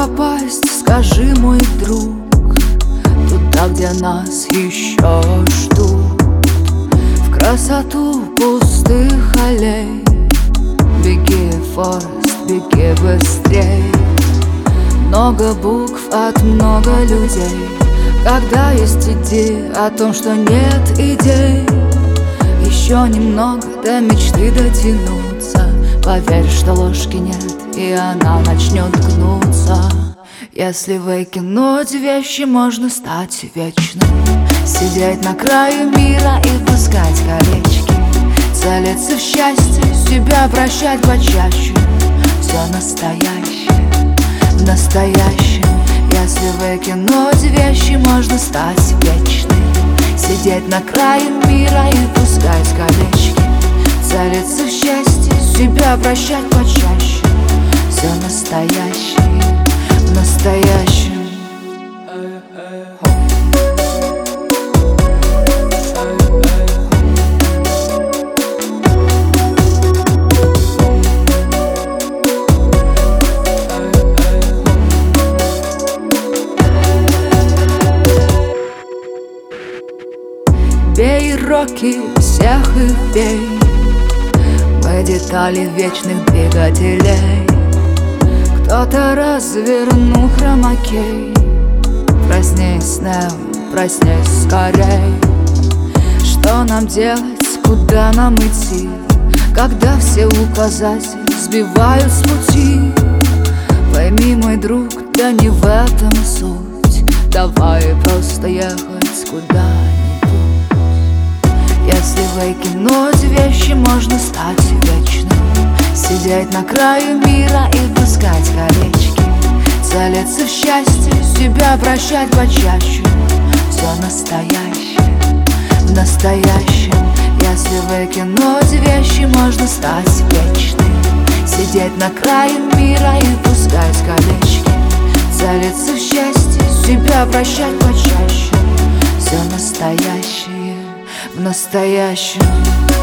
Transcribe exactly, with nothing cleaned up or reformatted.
попасть, скажи, мой друг, туда, где нас еще ждут, в красоту пустых аллей? Беги, Форест, беги быстрей. Много букв от много людей, когда есть идеи о том, что нет идей. Еще немного до мечты дотянуться. Поверь, что ложки нет, и она начнет гнуться. Если выкинуть вещи, можно стать вечным. Сидеть на краю мира и пускать колечки, целиться в счастье, себя прощать почаще. Все настоящее в настоящем. Если выкинуть вещи, можно стать вечным. Сидеть на краю мира и пускать колечки, целиться в счастье, себя прощать почаще. Все настоящее в настоящем. Бей роки, всех их бей. Мы детали вечных двигателей. Кто-то развернул хромакей. Проснись, Нео, проснись скорей. Что нам делать, куда нам идти, когда все указатели сбивают с пути? Пойми, мой друг, да не в этом суть. Давай просто ехать куда-нибудь. Если выкинуть вещи, можно стать вечным. Сидеть на краю мира и пускать колечки, целиться в счастье, себя прощать почаще. Все настоящее в настоящем. Если выкинуть вещи, можно стать вечным. Сидеть на краю мира и пускать колечки, целиться в счастье, себя прощать почаще. Все настоящее в настоящем.